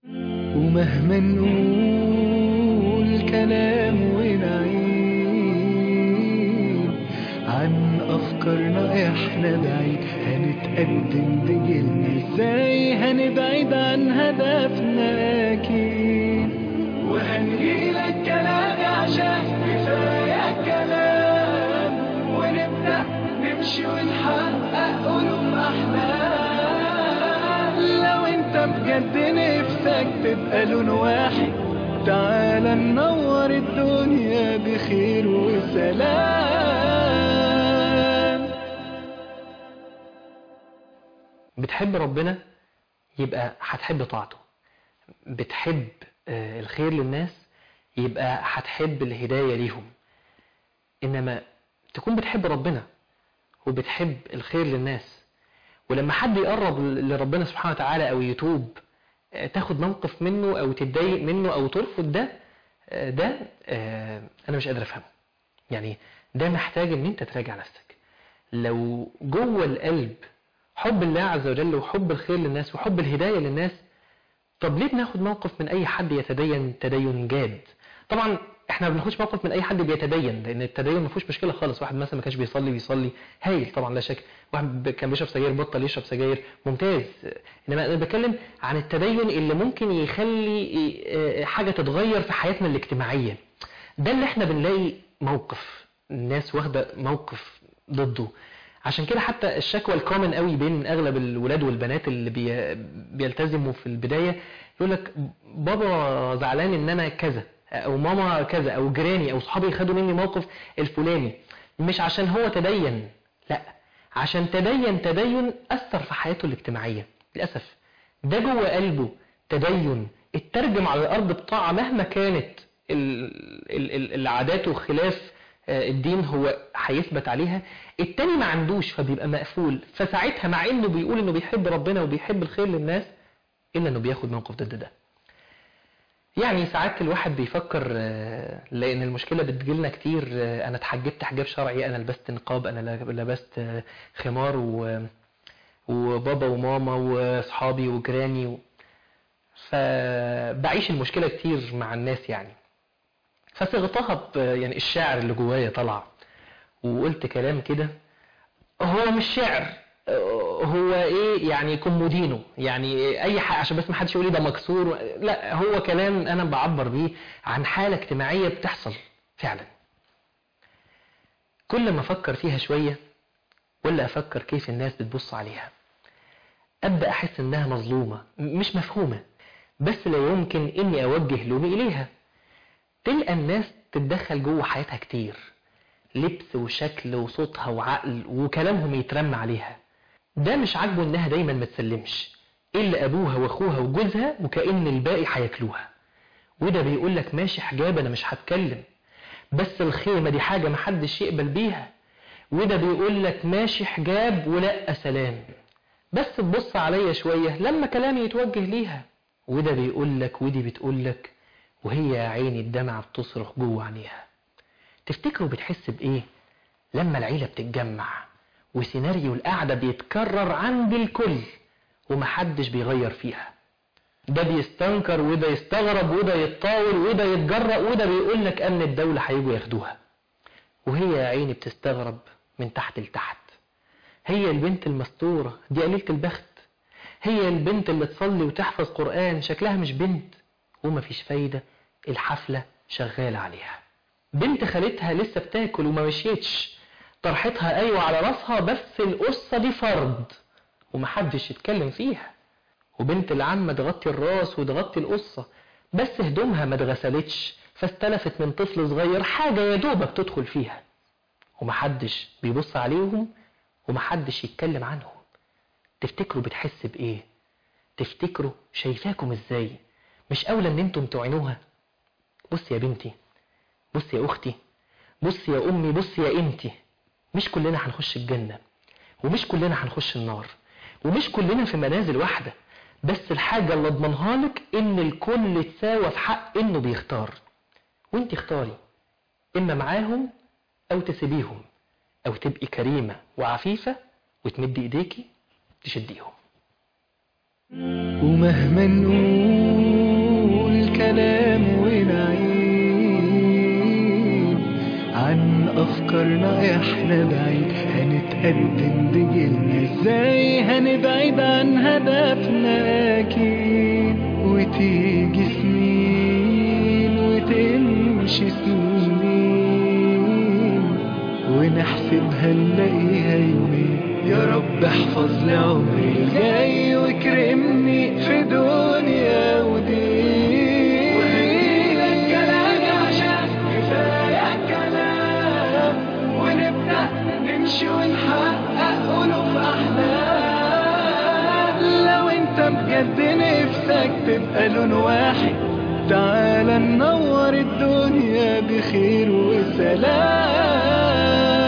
ومهما نقول كلام ونعيد عن أفكارنا إحنا بعيد، هنتقدم بجيلنا إزاي؟ هنبعد عن هدفنا أكيد، وهنجيلك كلام عشان كفاية كلام، ونبدأ نمشي ونحقق قلوب أحلام. لو أنت بجد نفسك تبقى لون واحد، تعال ننور الدنيا بخير وسلام. بتحب ربنا يبقى هتحب طاعته، بتحب الخير للناس يبقى هتحب الهداية ليهم. إنما تكون بتحب ربنا وبتحب الخير للناس، ولما حد يقرب لربنا سبحانه وتعالى أو يتوب تاخد موقف منه أو تتضايق منه أو ترفض ده أنا مش قادر أفهمه. يعني ده محتاج إن أنت تراجع نفسك. لو جوه القلب حب الله عز وجل وحب الخير للناس وحب الهداية للناس، طب ليه بناخد موقف من أي حد يتدين تدين جاد؟ طبعا احنا ما بناخدش موقف من أي حد بيتدين، لأن التدين ما فيهوش مشكلة خالص. واحد مثلا ما كانش بيصلي هايل طبعا لا شك. واحد كان بيشرب سجاير بطل يشرب سجاير ممتاز. إنما أنا بتكلم عن التدين اللي ممكن يخلي حاجة تتغير في حياتنا الاجتماعية. ده اللي احنا بنلاقي موقف الناس واخدة موقف ضده. عشان كده حتى الشكوى الكومن قوي بين اغلب الولاد والبنات اللي بيلتزموا في البداية، يقول لك بابا زعلان ان انا كذا، او ماما كذا، او جيراني او صحابي خدوا مني موقف الفلاني. مش عشان هو تدين، لا، عشان تدين اثر في حياته الاجتماعية. للاسف ده جوه قلبه تدين اترجم على الارض بطاعة مهما كانت العادات وخلاف الدين هو هيثبت عليها. التاني ما عندوش فبيبقى مقفول، فساعتها مع انه بيقول انه بيحب ربنا وبيحب الخير للناس الا انه بياخد موقف ضد ده. يعني ساعات الواحد بيفكر، لان المشكلة بتجيلنا كتير، انا اتحجبت حجاب شرعي، انا لبست نقاب، انا لبست خمار، وبابا وماما واصحابي وجيراني، فبعيش المشكلة كتير مع الناس يعني. فصغتها يعني الشاعر اللي جوايا طلع وقلت كلام كده، هو مش شعر، هو ايه يعني كومودينو، يعني اي حاجه عشان بس ما حدش يقول لي ده مكسور. لا، هو كلام انا بعبر بيه عن حاله اجتماعيه بتحصل فعلا. كل ما افكر فيها شويه ولا افكر كيف الناس بتبص عليها، ابدا احس انها مظلومه مش مفهومه، بس لا يمكن اني اوجه لومي اليها. تلقى الناس تتدخل جوه حياتها كتير، لبس وشكل وصوتها وعقل وكلامهم يترمى عليها. ده مش عاجبه انها دايما ما تسلمش الا ابوها واخوها وجوزها، وكأن الباقي هياكلوها. وده بيقول لك ماشي حجاب انا مش هتكلم، بس الخيمة دي حاجة محدش يقبل بيها. وده بيقول لك ماشي حجاب ولا سلام، بس تبص عليا شوية لما كلامي يتوجه ليها. وده بيقول لك ودي بتقول لك، وهي يا عيني الدمعة بتصرخ جوه عينيها. تفتكروا بتحس بإيه لما العيلة بتتجمع وسيناريو القعدة بيتكرر عند الكل ومحدش بيغير فيها؟ ده بيستنكر وده يستغرب وده يتطاول وده يتجرأ وده بيقول لك أمن الدولة هيجوا ياخدوها، وهي يا عيني بتستغرب من تحت لتحت. هي البنت المستورة دي قليلة البخت، هي البنت اللي تصلي وتحفظ قرآن شكلها مش بنت، ومفيش فايدة، الحفلة شغالة عليها. بنت خالتها لسه بتاكل وما مشيتش، طرحتها ايوه على راسها، بس القصة دي فرض ومحدش يتكلم فيها. وبنت العمة تغطي الراس وتغطي القصة، بس هدومها ما اتغسلتش، فاستلفت من طفل صغير حاجة يا دوبك تدخل فيها، ومحدش بيبص عليهم ومحدش يتكلم عنهم. تفتكروا بتحس بايه؟ تفتكروا شايفاكم ازاي؟ مش اولى ان انتم تعينوها؟ بص يا بنتي، بص يا اختي، بص يا امي، بص يا انتي، مش كلنا هنخش الجنة، ومش كلنا هنخش النار، ومش كلنا في منازل واحدة، بس الحاجة اللي اضمنها لك ان الكل يتساوى في حق انه بيختار. وانتي اختاري، اما معاهم او تسيبيهم، او تبقي كريمة وعفيفة وتمدي ايديكي تشديهم. ومهما نقول رايحنا بعيد، هنتقدم بجيلنا ازاي، هنبعد عن هدفنا اكيد. وتيجي سنين وتمشي سنين، ونحسبها نلاقيها يومين. يا رب احفظ لي عمري الجاي، واكرمني في دنيا ودين. وهديلك كلامي عشان كفاية كلام، ونبدأ نمشي ونحقق ألوف أحلام. لو انت بجد نفسك تبقى لون واحد، تعال ننور الدنيا بخير وسلام.